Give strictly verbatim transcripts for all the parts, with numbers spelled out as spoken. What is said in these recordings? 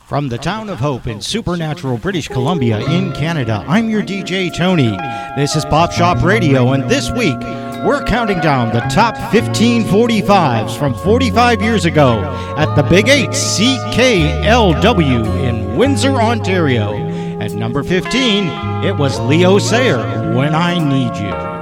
From the town of Hope in Supernatural, British Columbia in Canada, I'm your D J, Tony. This is Pop Shop Radio, and this week, we're counting down the top fifteen forty-fives from forty-five years ago at the Big eight C K L W in Windsor, Ontario. At number fifteen, it was Leo Sayer, When I Need You.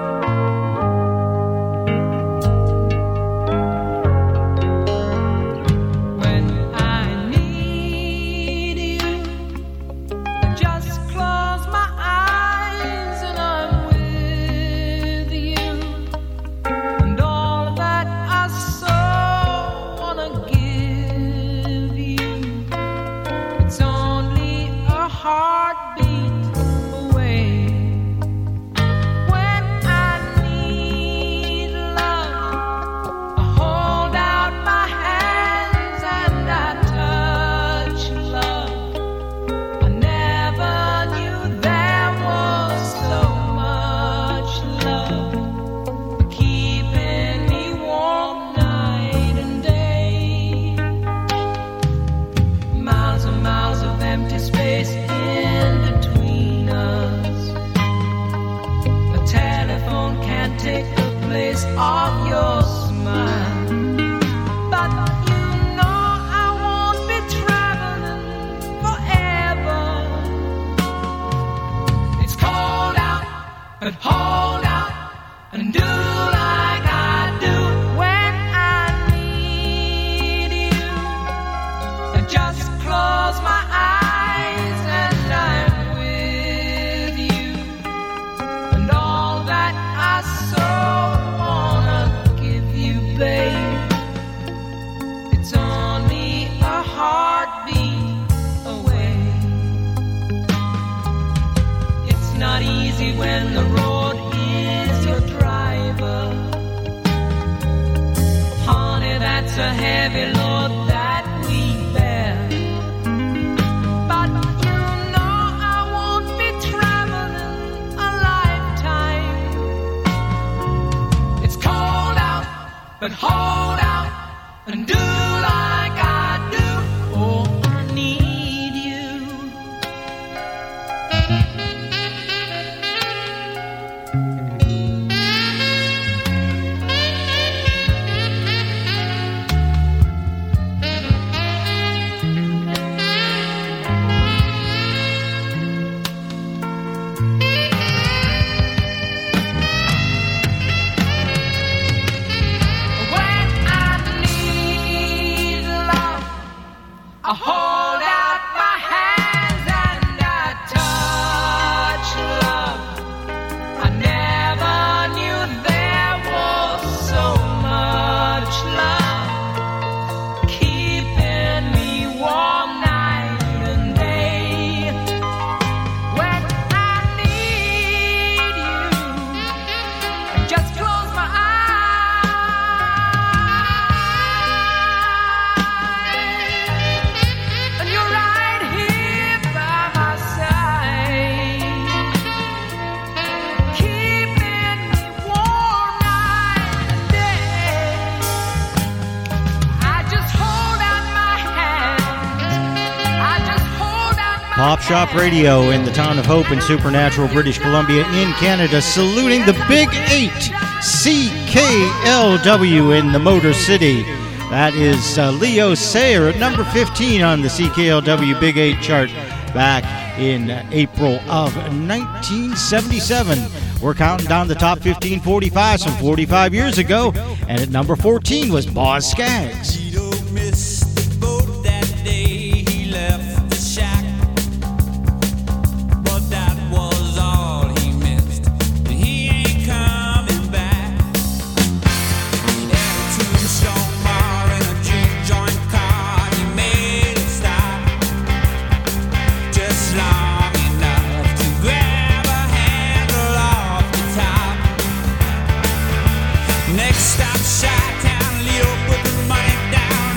Pop Shop Radio in the town of Hope in Supernatural, British Columbia in Canada, saluting the Big eight C K L W in the Motor City. That is uh, Leo Sayer at number fifteen on the C K L W Big eight chart back in April of nineteen seventy-seven. We're counting down the top fifteen forty-fives from forty-five years ago, and at number fourteen was Boz Scaggs. Next stop, Chi-Town, Leo put the money down.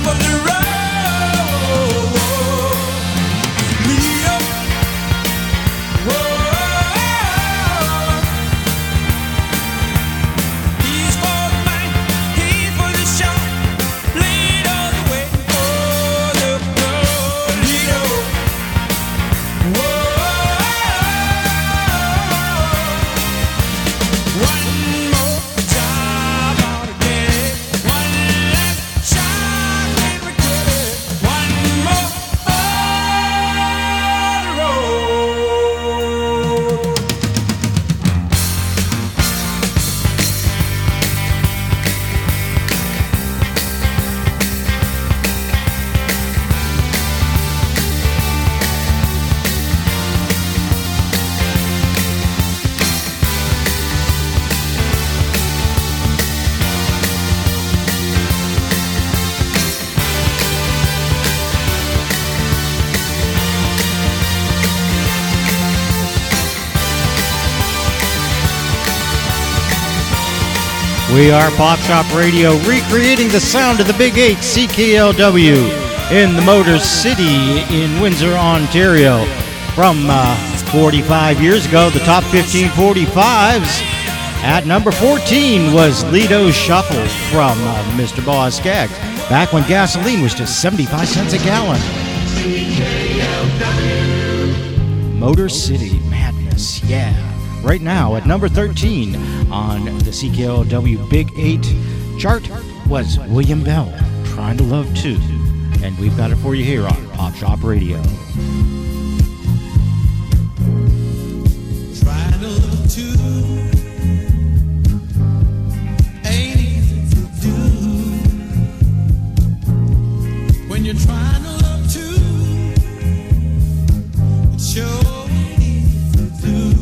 We are Pop Shop Radio, recreating the sound of the Big eight C K L W in the Motor City in Windsor, Ontario. From uh, forty-five years ago, the top fifteen forty-fives. At number fourteen was Lido's Shuffle from uh, Mister Boz Scaggs, back when gasoline was just seventy-five cents a gallon. Motor City Madness, yeah. Right now at number thirteen on the C K L W Big eight chart was William Bell, Trying to Love Too. And we've got it for you here on Pop Shop Radio. Trying to love too ain't easy to do. When you're trying to love too, it sure ain't easy to do.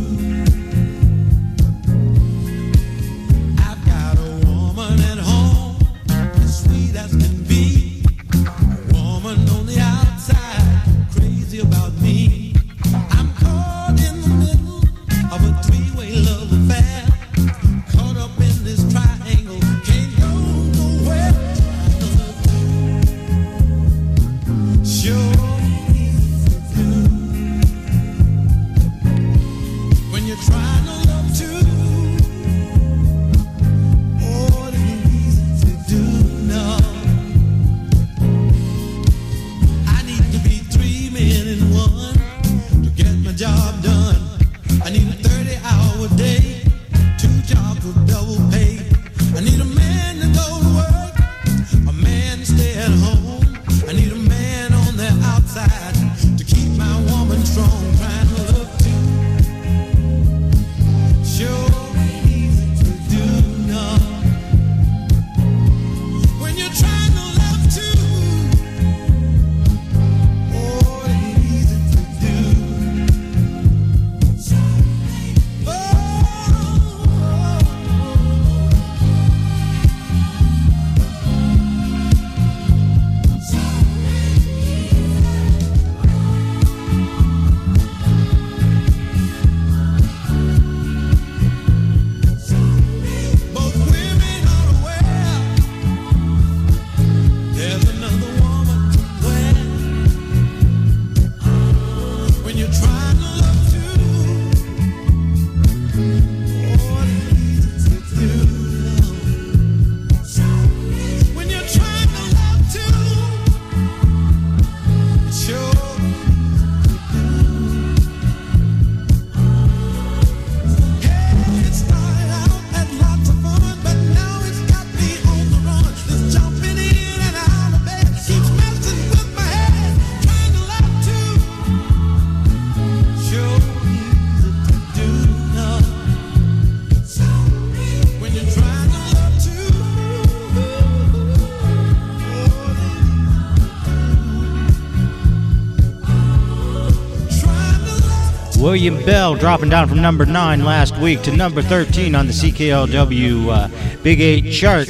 William Bell dropping down from number nine last week to number thirteen on the C K L W uh, Big eight chart.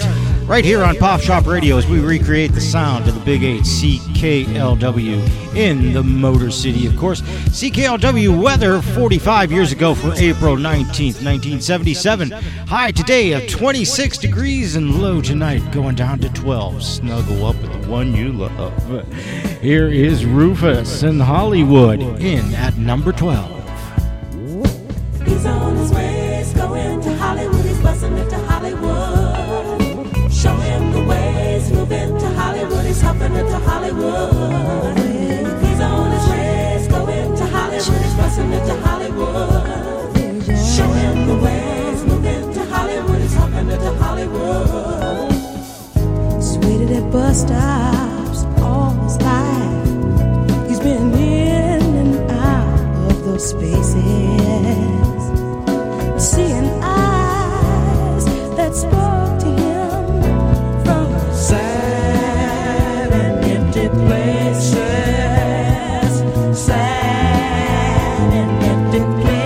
right here on Pop Shop Radio as we recreate the sound of the Big eight C K L W in the Motor City, of course. C K L W weather forty-five years ago for April nineteenth, nineteen seventy-seven. High today of twenty-six degrees and low tonight going down to twelve. Snuggle up with the one you love. Here is Rufus in Hollywood in at number twelve. He's on his way, he's going to Hollywood, he's busting into Hollywood. Show him the ways, move into Hollywood, he's hopping into Hollywood. He's on his way, he's going to Hollywood, he's busting into Hollywood. Show him the ways, move into Hollywood, he's hopping into Hollywood. He's waited at bus stops all his life. He's been in and out of those spaces, seeing eyes that spoke to him from sad and empty places, sad and empty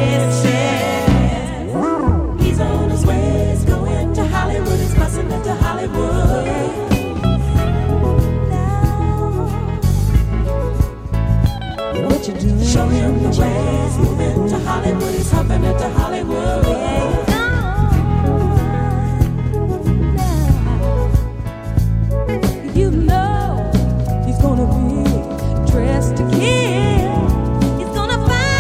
places. He's on his way, he's going to Hollywood, he's busting into Hollywood. Now, what you doing? Show him the ways, moving to Hollywood, he's hopping into Hollywood. You know he's gonna be dressed to kill. He's gonna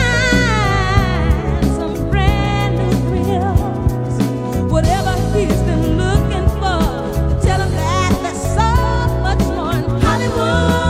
find some brand new thrills. Whatever he's been looking for, tell him that there's so much more in Hollywood.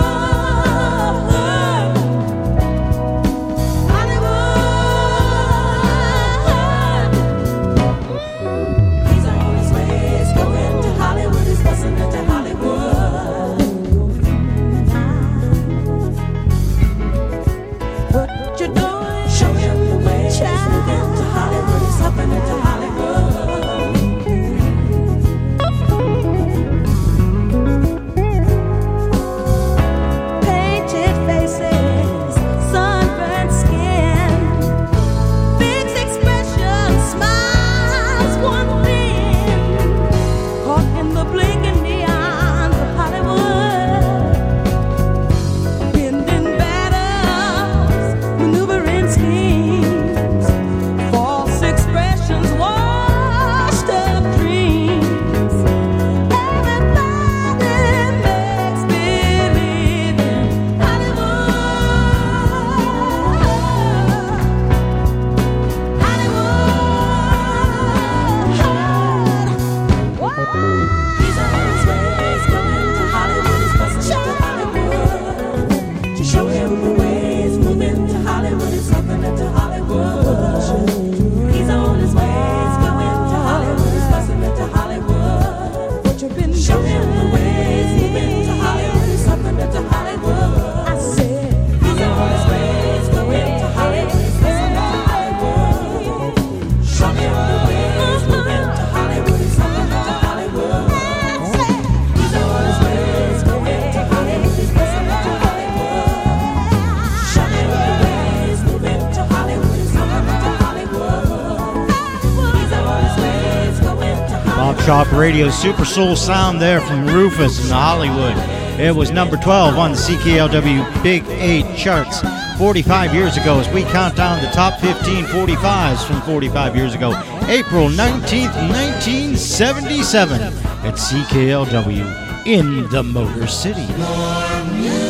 Shop Radio, Super Soul sound there from Rufus in Hollywood. It was number twelve on the C K L W Big eight charts forty-five years ago as we count down the top fifteen forty-fives from forty-five years ago, April nineteenth, nineteen seventy-seven at C K L W in the Motor City. More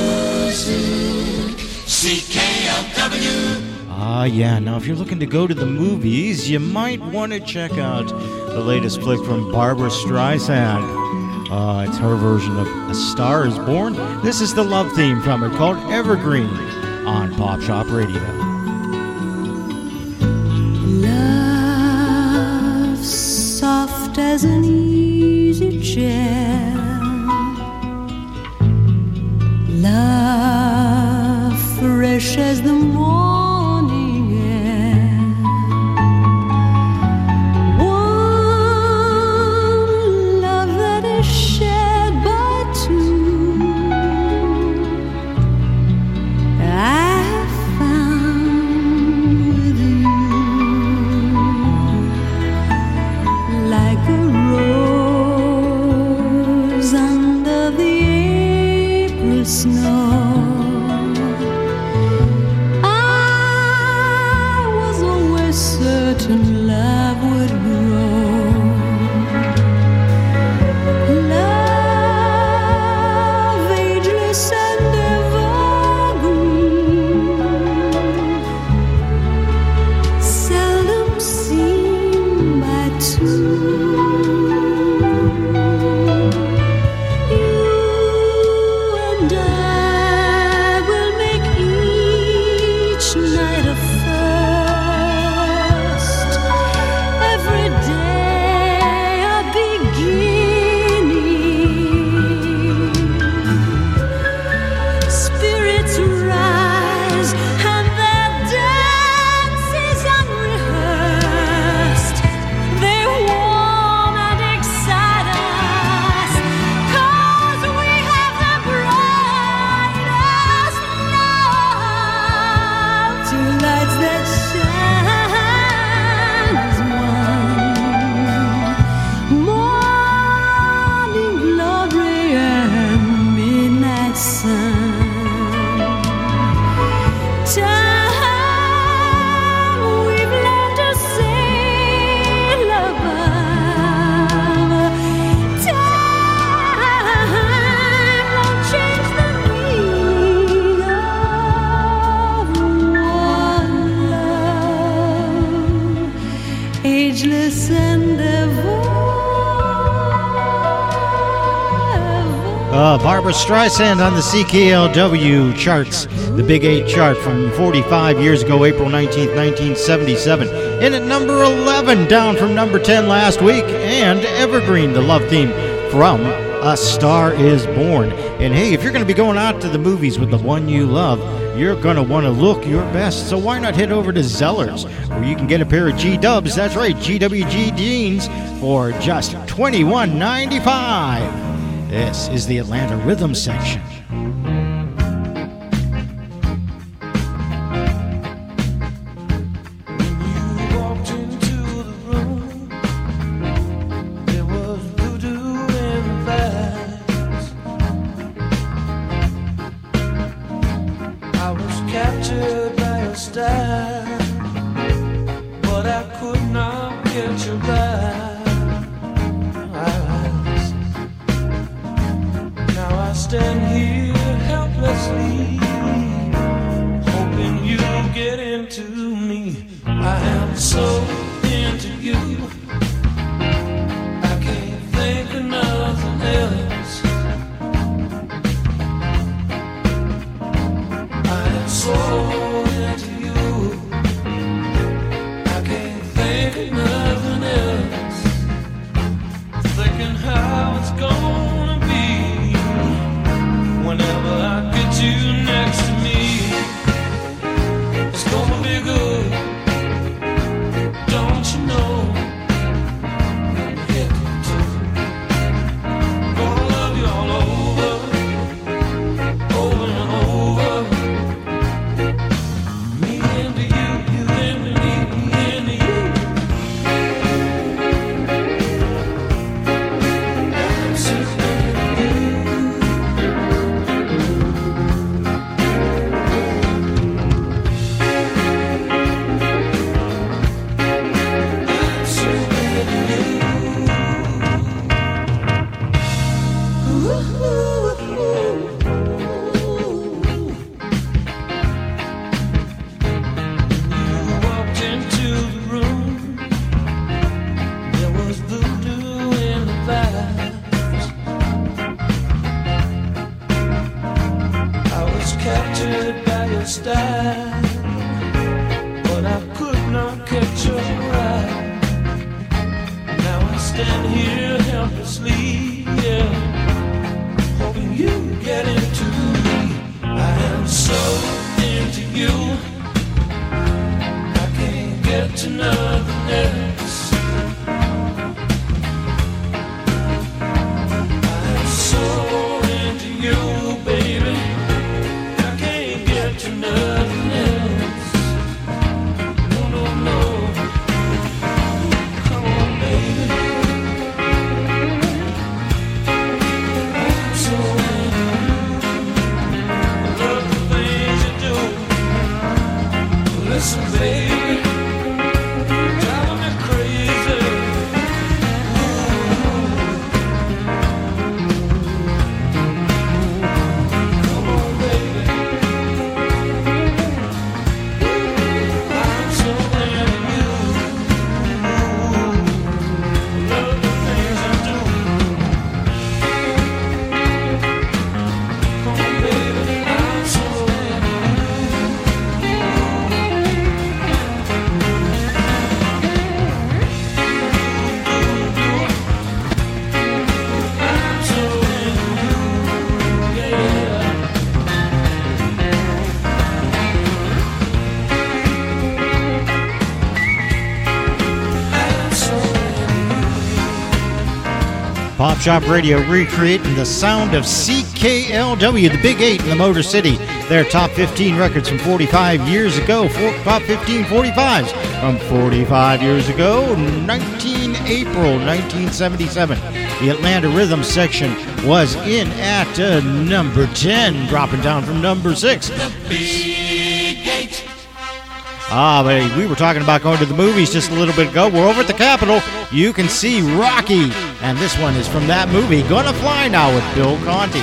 music, C K L W. Ah, yeah. Now, if you're looking to go to the movies, you might want to check out the latest flick from Barbra Streisand. Uh, it's her version of A Star Is Born. This is the love theme from it called Evergreen on Pop Shop Radio. Love soft as an easy chair. Love fresh as the morning. Like a rose snow. I was always certain love would grow. Love, ageless and evergreen, seldom seen by two. Uh, Barbra Streisand on the C K L W charts, the Big Eight chart from forty-five years ago, April nineteenth, nineteen seventy-seven. In at number eleven, down from number ten last week, and Evergreen, the love theme from A Star Is Born. And hey, if you're going to be going out to the movies with the one you love, you're going to want to look your best. So why not head over to Zellers, where you can get a pair of G-Dubs, that's right, G W G jeans, for just twenty-one ninety-five. This is the Atlanta Rhythm Section. Pop Shop Radio recreating the sound of C K L W, the Big Eight in the Motor City. Their top fifteen records from forty-five years ago. Four, top fifteen forty-fives from forty-five years ago. nineteen April nineteen seventy-seven. The Atlanta Rhythm section was in at uh, number ten, dropping down from number six. The Big Eight. Ah, but we were talking about going to the movies just a little bit ago. We're over at the Capitol. You can see Rocky. And this one is from that movie, Gonna Fly Now with Bill Conti.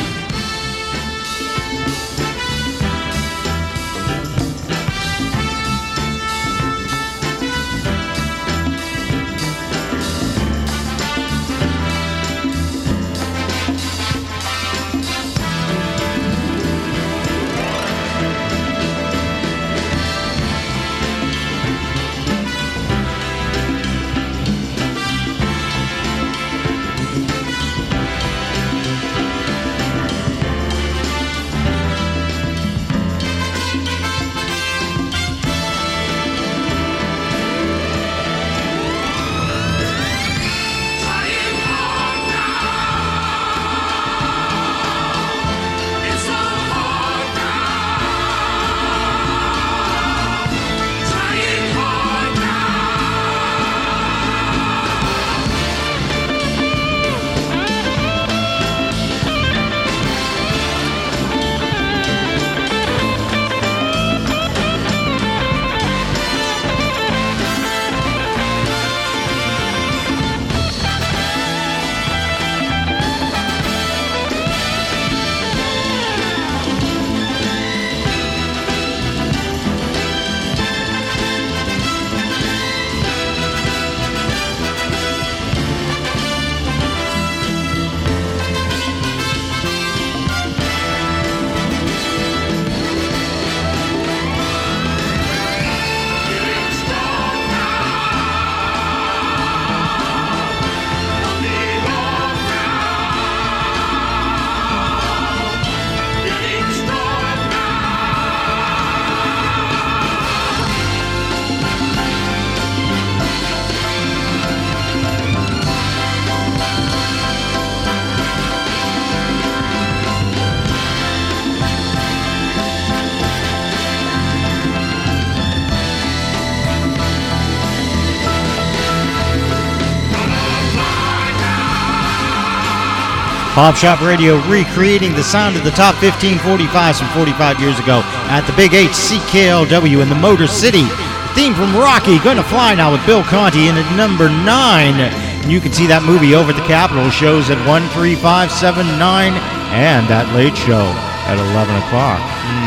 Pop Shop Radio recreating the sound of the top fifteen forty-fives from forty-five years ago at the Big Eight C K L W in the Motor City. The theme from Rocky, Gonna Fly Now with Bill Conti in at number nine. And you can see that movie over at the Capitol. Shows at one, three, five, seven, nine, and that late show at eleven o'clock.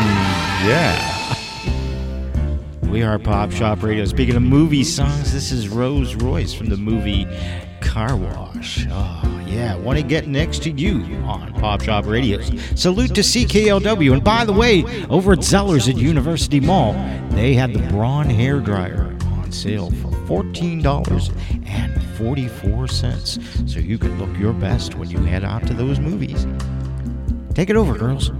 Mm, yeah. We are Pop Shop Radio. Speaking of movie songs, this is Rose Royce from the movie Car Wash. Oh, yeah. Want to get next to you on Pop Shop Radios. Salute to C K L W. And by the way, over at Zeller's at University Mall, they had the Braun hair dryer on sale for fourteen dollars and forty-four cents. So you can look your best when you head out to those movies. Take it over, girls.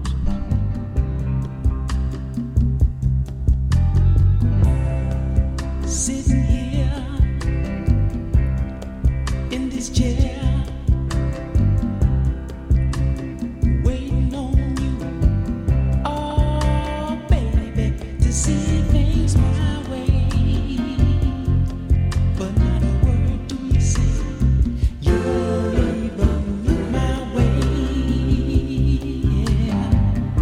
Sitting here in this chair, waiting on you, oh baby, to see things my way. But not a word do you say, you're leaving my way. Yeah.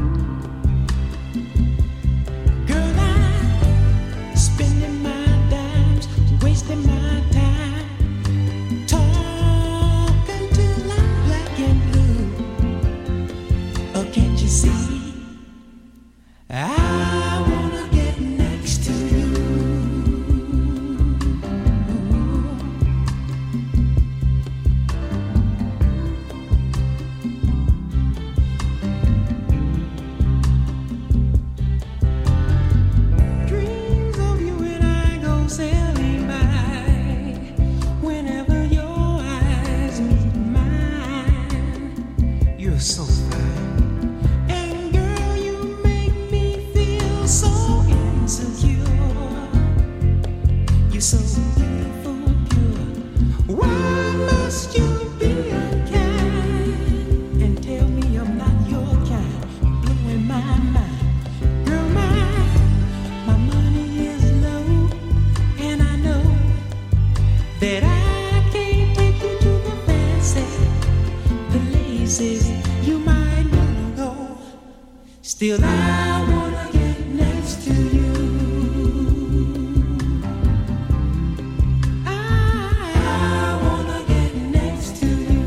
Girl, I'm spending my wasting my time talking till I'm black and blue. Oh, can't you see? I wanna get next to you. Dreams of you and I go sailing by. Whenever your eyes meet mine, you're so fine. And Still I wanna get next to you. I wanna get next to you.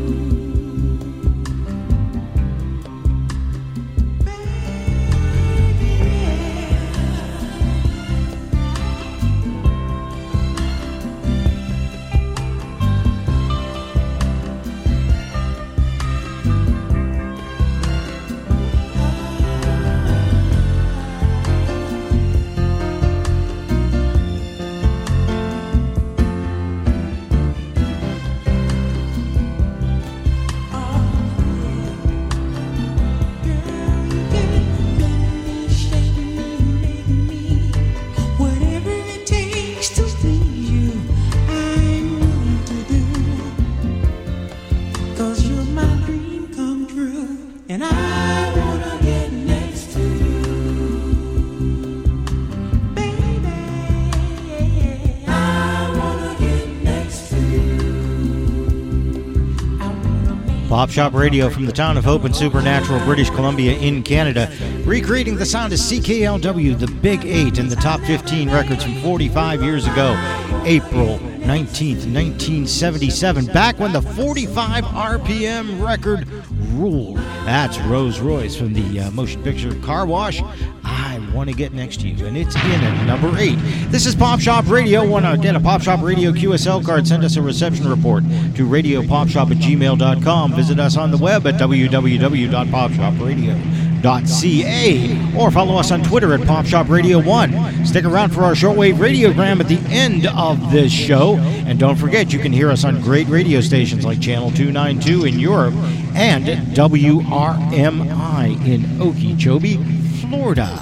Pop Shop Radio from the town of Hope in Supernatural, British Columbia in Canada, recreating the sound of C K L W, the Big Eight, and the top fifteen records from forty-five years ago, April nineteenth, nineteen seventy-seven, back when the forty-five R P M record ruled. That's Rose Royce from the uh, motion picture Car Wash, I Want to Get Next to You, and it's in at number eight. This is Pop Shop Radio. Want to get a Pop Shop Radio Q S L card? Send us a reception report to radio pop shop at gmail dot com. Visit us on the web at w w w dot pop shop radio dot c a or follow us on Twitter at Pop Shop Radio one. Stick around for our shortwave radiogram at the end of this show. And don't forget, you can hear us on great radio stations like Channel two ninety-two in Europe and W R M I in Okeechobee, Florida.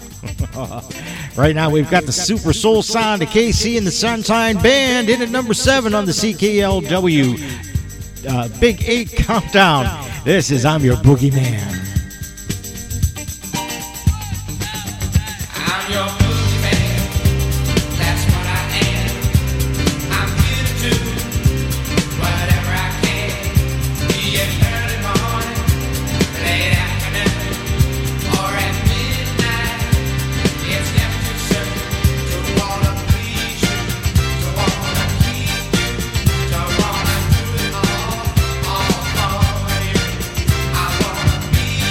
Right now, we've got the Super Soul Sound of K C and the Sunshine Band in at number seven on the C K L W uh, Big Eight Countdown. This is I'm Your Boogeyman. I'm your boogeyman, that's what I am. I'm here to do whatever I can. Be it early morning, late afternoon, or at midnight. It's never too soon to wanna please you, to wanna keep you, to wanna do it all, all for you. I wanna be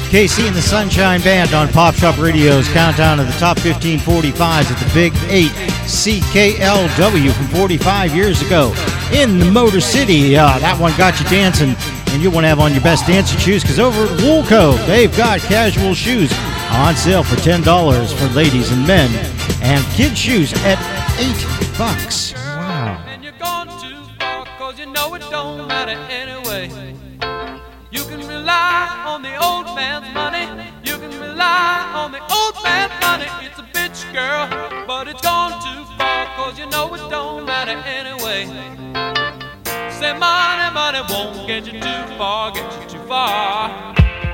K C and the Sunshine Band on Pop Shop Radio's countdown of the top fifteen forty-fives at the Big eight. C K L W from forty-five years ago in the Motor City. Uh, that one got you dancing, and you want to have on your best dancing shoes, because over at Woolco, they've got casual shoes on sale for ten dollars for ladies and men, and kids' shoes at eight bucks. Wow. And you're gone too far, cause you know it don't matter anyway. You can rely on the old man's money. You can rely on the old man's money. It's a bitch, girl, but it's gone too far, cause you know it don't matter anyway. Say money, money won't get you too far, get you too far.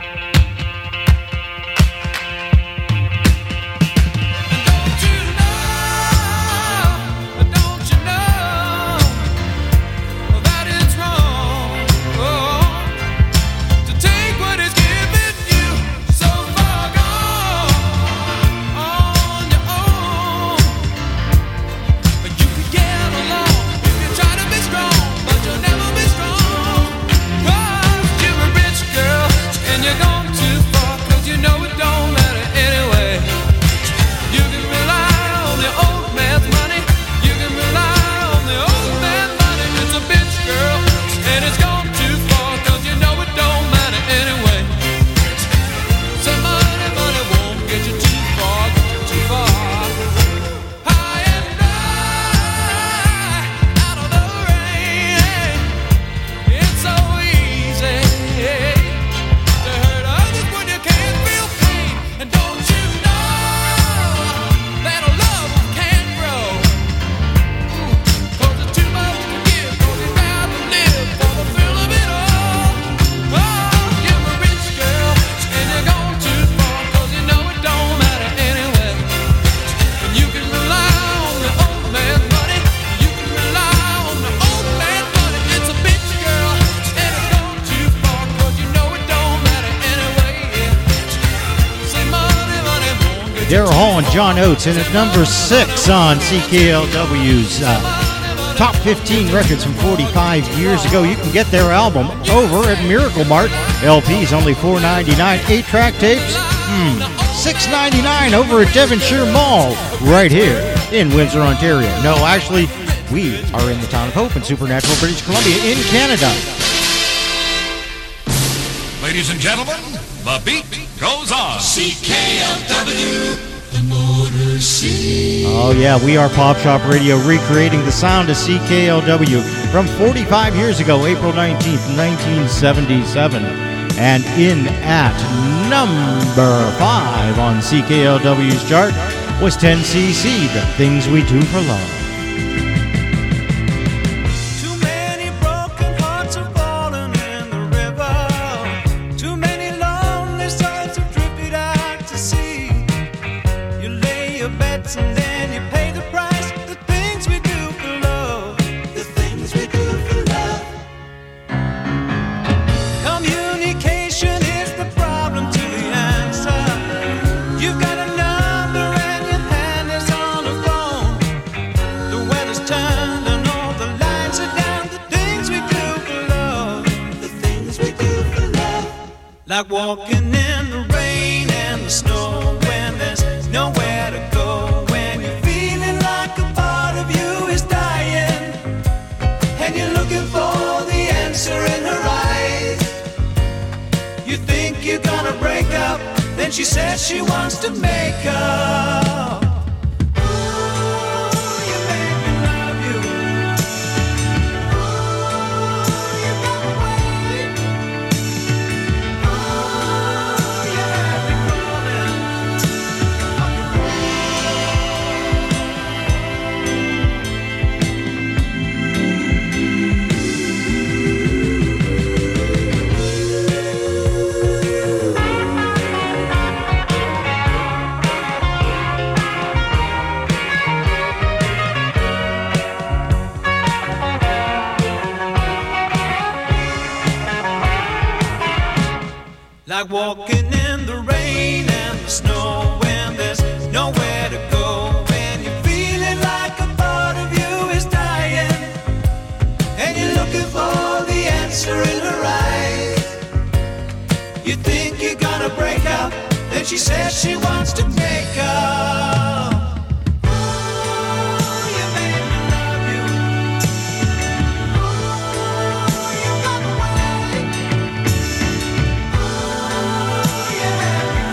Daryl Hall and John Oates, and at number six on C K L W's uh, top fifteen records from forty-five years ago. You can get their album over at Miracle Mart. L Ps only four ninety-nine. Eight-track tapes, hmm, six ninety-nine over at Devonshire Mall, right here in Windsor, Ontario. No, actually, we are in the town of Hope in Supernatural, British Columbia, in Canada. Ladies and gentlemen, the beat goes on. C K L W, the Motor City. Oh yeah, we are Pop Shop Radio, recreating the sound of C K L W from forty-five years ago, April nineteenth, nineteen seventy-seven. And in at number five on C K L W's chart was ten C C, The Things We Do for Love. Like walking in the rain and the snow when there's nowhere to go. When you're feeling like a part of you is dying, and you're looking for the answer in her eyes. You think you're gonna break up, then she says she wants to make up. Like walking in the rain and the snow when there's nowhere to go. When you're feeling like a part of you is dying, and you're looking for the answer in her eyes. You think you're gonna break she says she wants to make up. Ooh, you made me love you. Ooh, you got away. Ooh, you had me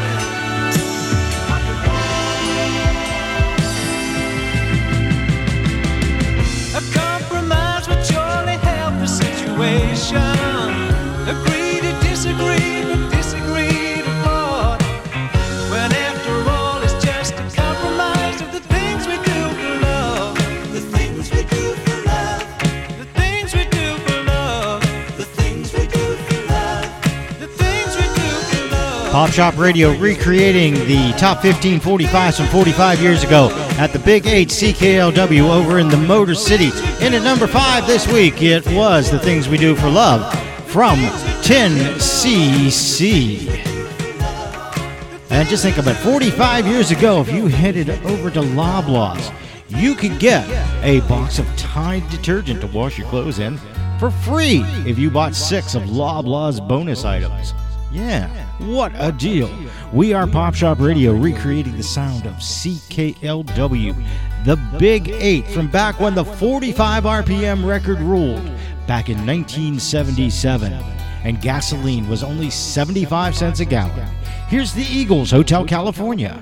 falling. A compromise would surely help the situation. Agree to disagree, but disagree to part. When after all it's just a compromise of the things we do for love. The things we do for love. The things we do for love. The things we do for love. The things we do for love. Pop Shop Radio recreating the top fifteen forty-fives from forty-five years ago at the Big eight C K L W over in the Motor City. In at number five this week, it was The Things We Do for Love from ten C C. And just think about forty-five years ago, if you headed over to Loblaws, you could get a box of Tide detergent to wash your clothes in for free if you bought six of Loblaws bonus items. Yeah, what a deal. We are Pop Shop Radio, recreating the sound of C K L W, the Big Eight, from back when the forty-five R P M record ruled back in nineteen seventy-seven, and gasoline was only seventy-five cents a gallon. Here's the Eagles, Hotel California.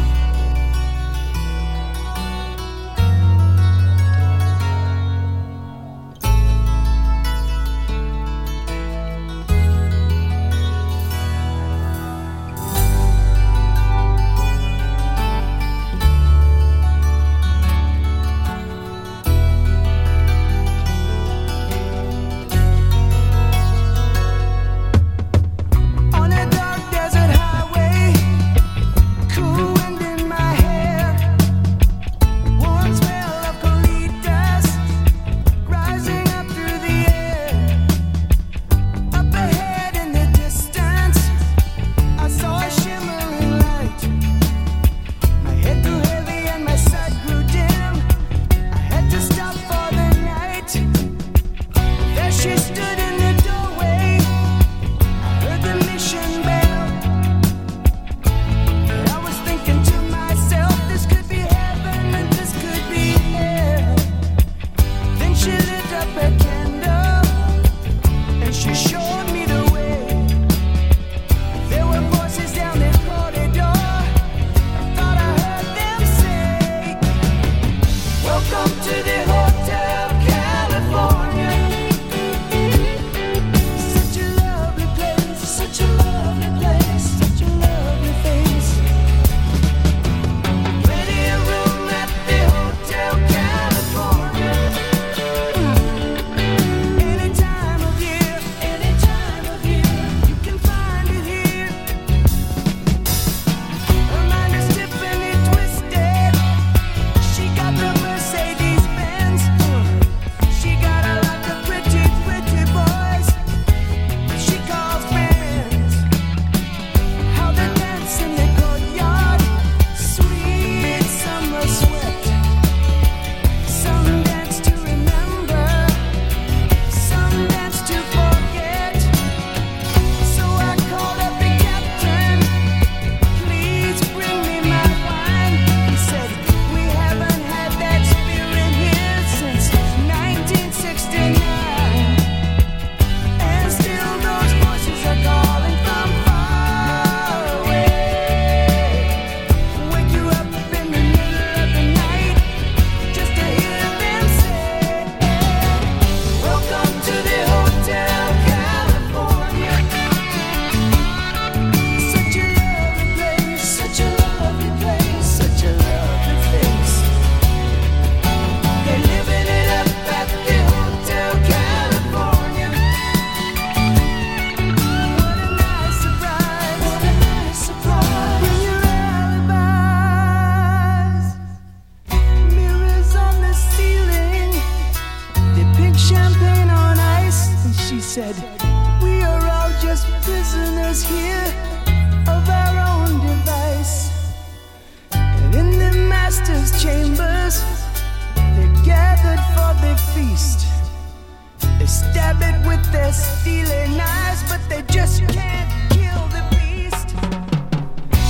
On a dark desert highway, cool wind in my hair, warm smell of colitas rising up through the air. Up ahead in the distance, I saw a shimmering light. My head grew heavy and my sight grew dim. I had to stop for the night. There she stood in the doorway. I heard the mission bell. And I was thinking to myself, this could be heaven and this could be hell. Then she lit up a candle and she showed me the way. There were voices down the corridor. I thought I heard them say, welcome to the Hotel California. Such a lovely place, such a lovely place, such a lovely face. Plenty of room at the Hotel California. Any time of year, any time of year, you can find it here. Her mind is Tiffany twisted. She got the Mercedes Benz. She got a lot of pretty, pretty boys she calls friends. How they dance in the courtyard, sweet summer sweat. Some dance to remember, some dance to forget. So I called up the captain, please bring me my wine. He said, we haven't had that spirit here since nineteen sixty-nine. And still those voices are calling from far away. Wake you up in the middle of the night just to hear them say, welcome to the Hotel California. Such a lovely place, such a lovely place, such a lovely face. They're living it up at the Hotel California. What a nice surprise, what a nice surprise. Bring your alibis. Mirrors on the ceiling, they pink champagne on ice. And she said, we are all just prisoners here of our own device. And in the master's chambers, they're gathered for the feast. They stab it with their steely knives, but they just can't kill the beast.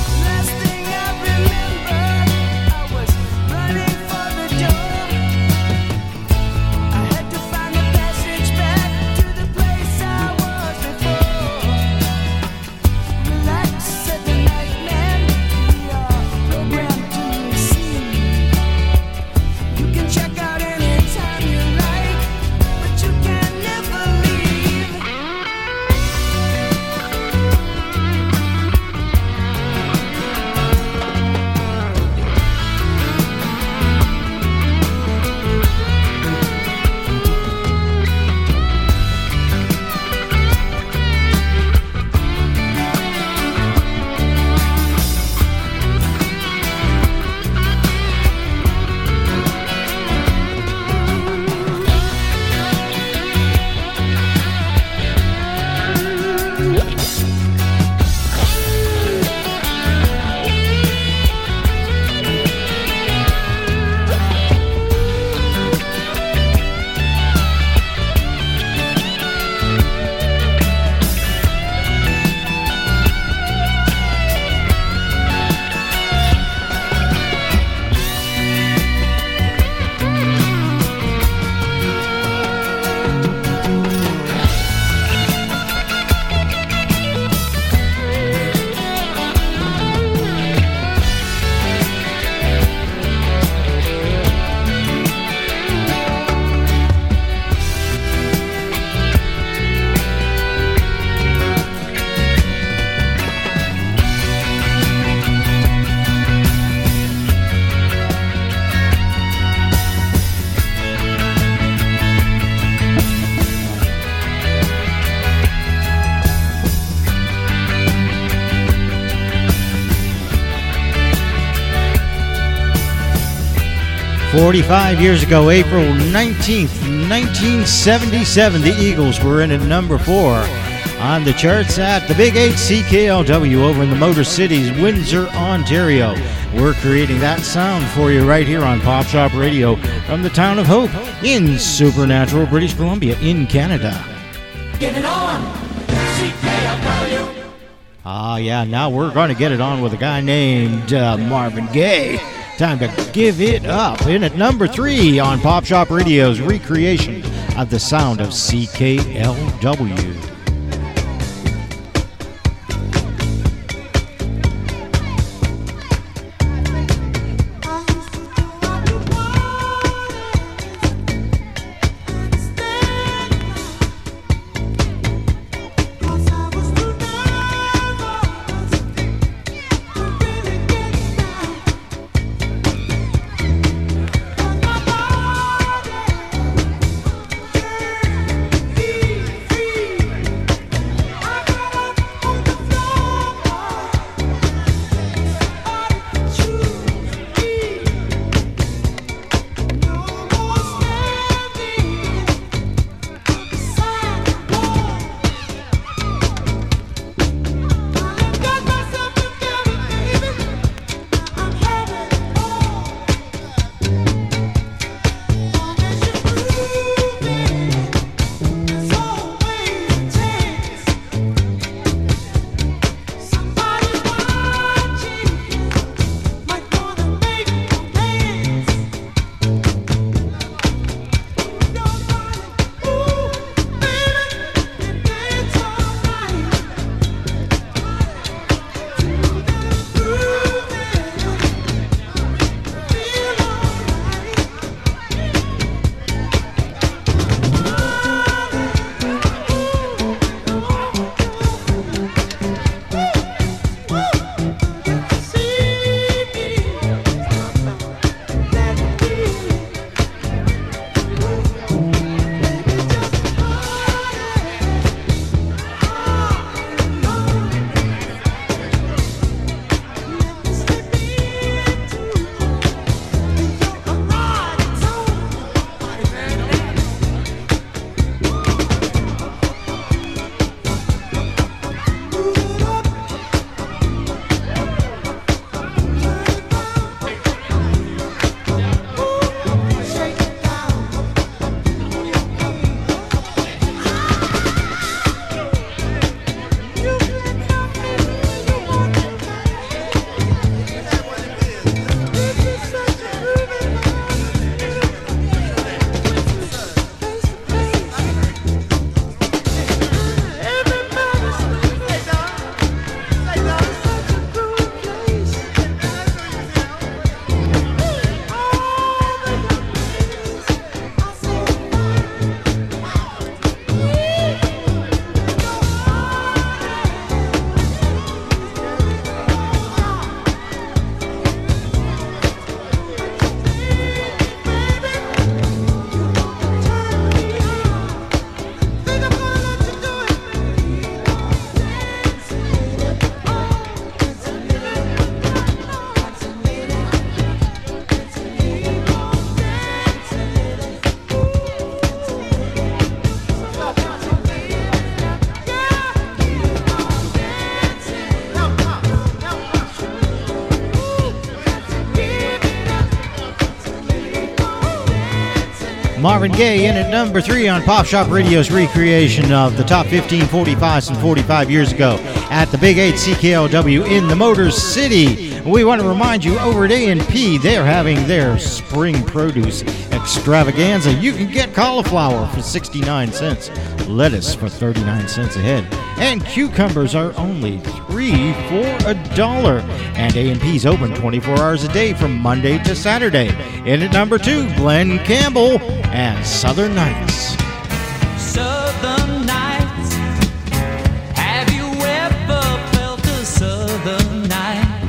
forty-five years ago, April nineteenth, nineteen seventy-seven, the Eagles were in at number four on the charts at the Big eight C K L W over in the Motor Cities, Windsor, Ontario. We're creating that sound for you right here on Pop Shop Radio from the town of Hope in Supernatural, British Columbia in Canada. Get it on, C K L W. Ah, yeah, now we're going to get it on with a guy named uh, Marvin Gaye. Time to give it up. In at number three on Pop Shop Radio's recreation of the sound of C K L W. Marvin Gaye in at number three on Pop Shop Radio's recreation of the top fifteen forty-fives from forty-five years ago at the Big eight C K L W in the Motor City. We want to remind you, over at A and P, they're having their spring produce extravaganza. You can get cauliflower for sixty-nine cents, lettuce for thirty-nine cents a head, and cucumbers are only three for a dollar. And A and P's open twenty-four hours a day from Monday to Saturday. In at number two, Glenn Campbell and Southern Nights. Southern Nights. Have you ever felt a southern night?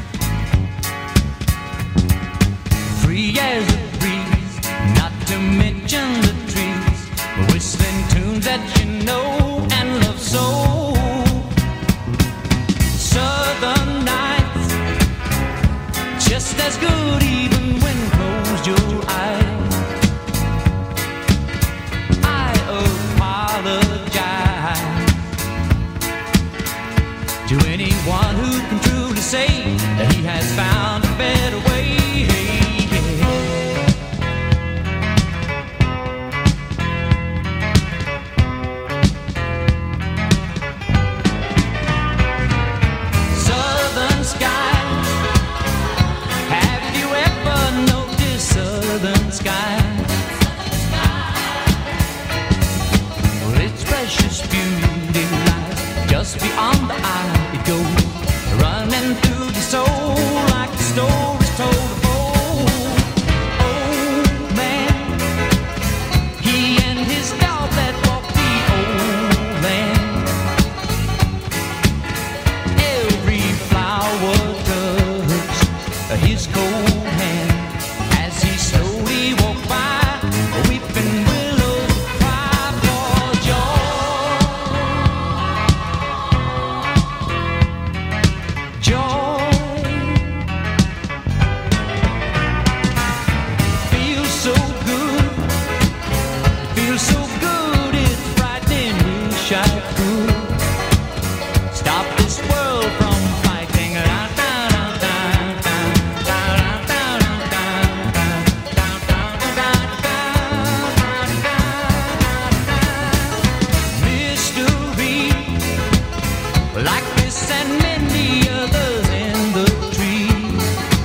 Free as a breeze, not to mention the trees, whistling tunes that you know and love so. Southern Nights, just as good even when closed your hand as he slowly walked by. Weeping willows cry for joy. Joy feels so good, feels so good, it's frightening. Wish I could stop this world from fighting. Mystery like this and many others in the trees,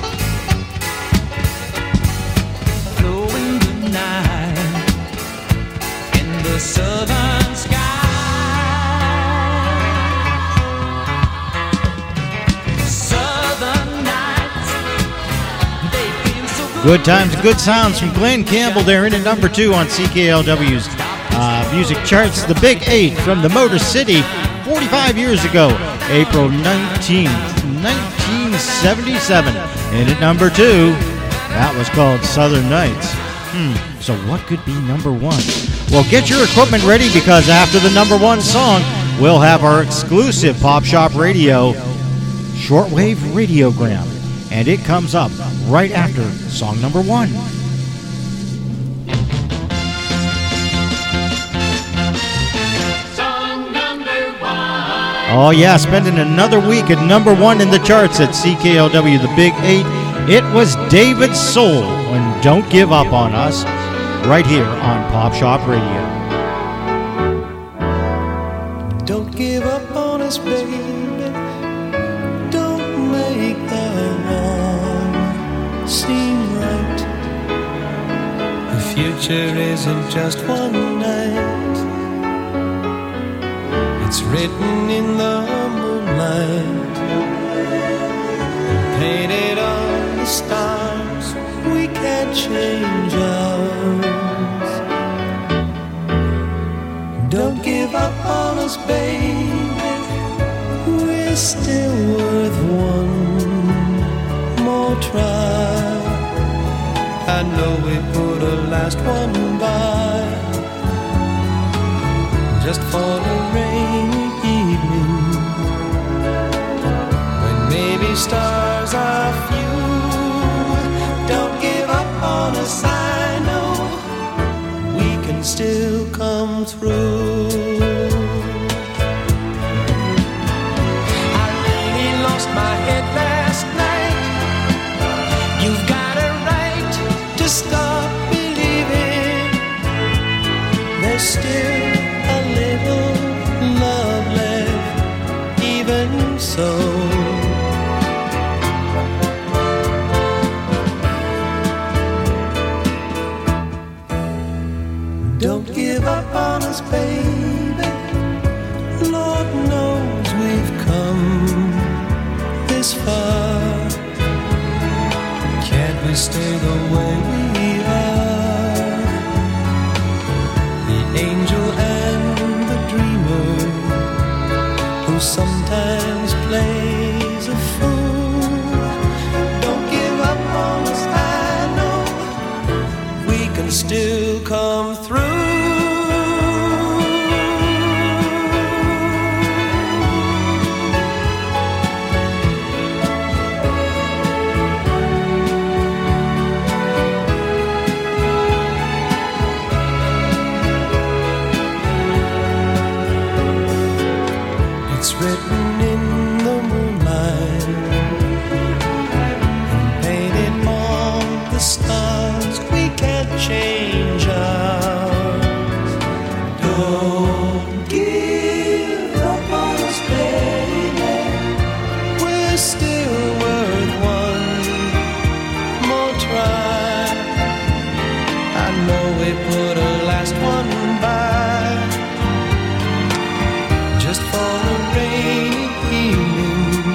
flow in the night in the southern sky. Southern nights, they feel so good. Good times, good sounds from Glenn Campbell there in at number two on C K L W's uh, music charts. The Big Eight from the Motor City forty-five years ago, April nineteenth, nineteen seventy-seven. And at number two, that was called Southern Nights. Hmm, so what could be number one? Well, get your equipment ready because after the number one song, we'll have our exclusive Pop Shop Radio shortwave radiogram. And it comes up right after song number one. Oh yeah, spending another week at number one in the charts at C K L W, the Big Eight. It was David Soul and Don't Give Up on Us, right here on Pop Shop Radio. Don't give up on us, baby. Don't make the wrong seem right. The future isn't just one night. It's written in the moonlight, painted on the stars. We can't change ours. Don't give up on us, baby. We're still worth one more try. I know we put a last one by, just for a rainy evening, when maybe stars are few. Don't give up on us, I know we can still come through. I really lost my head last night. You've got a right to stop believing. There's still a little love left, even so. Don't give up on us, baby. Lord knows we've come this far. Can't we stay the way we are? The angel and the dreamer, who sometimes plays a fool. Don't give up on us, I know we can still come through. It's written in the moonlight and painted on the stars. We can't change ours. Don't give up on us, baby. We're still worth one more try. I know we put a last one by, just for a rainy evening,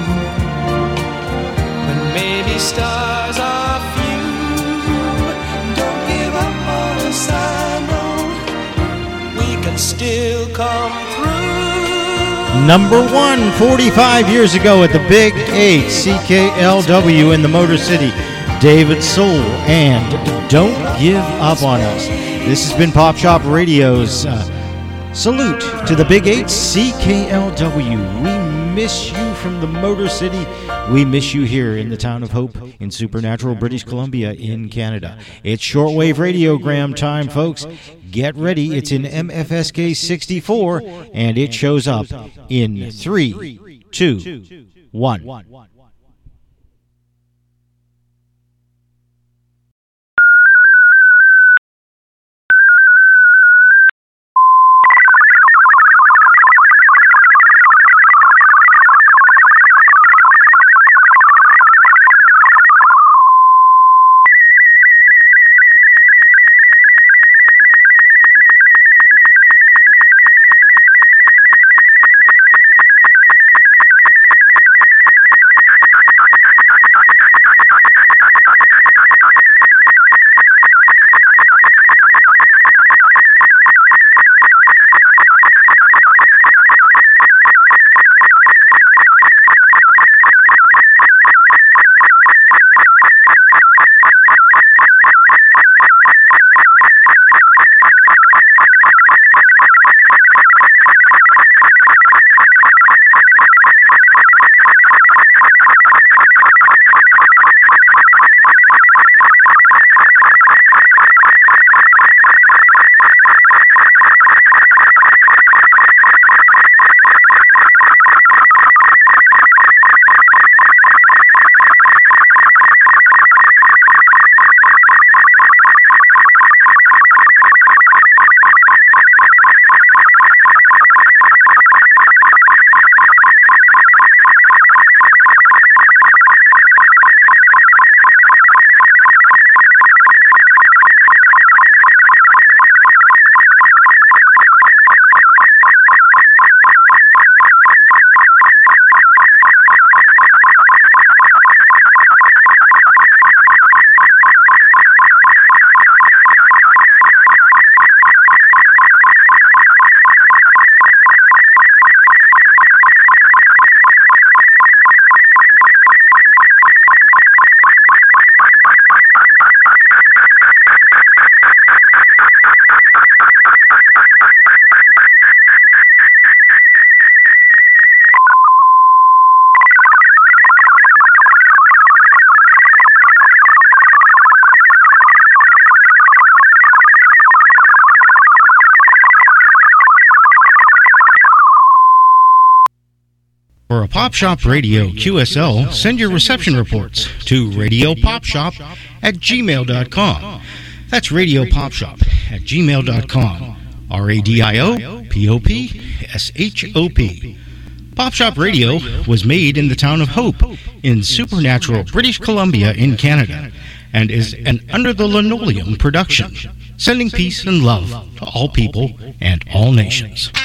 when maybe stars are few. Don't give up on us, I know we can still come through. Number one, forty-five years ago at the Big Eight, C K L W in the Motor City. David Soul and Don't Give Up on Us. This has been Pop Shop Radio's uh, salute to the Big Eight C K L W. We miss you from the Motor City. We miss you here in the town of Hope in Supernatural, British Columbia in Canada. It's shortwave radiogram time, folks. Get ready. It's in M F S K sixty-four, and it shows up in three, two, one. For a Pop Shop Radio Q S L, send your reception reports to radio pop shop at gmail dot com. That's radio pop shop at gmail dot com. R A D I O P O P S H O P. Pop Shop Radio was made in the town of Hope in Supernatural, British Columbia in Canada, and is an Under the Linoleum production, sending peace and love to all people and all nations.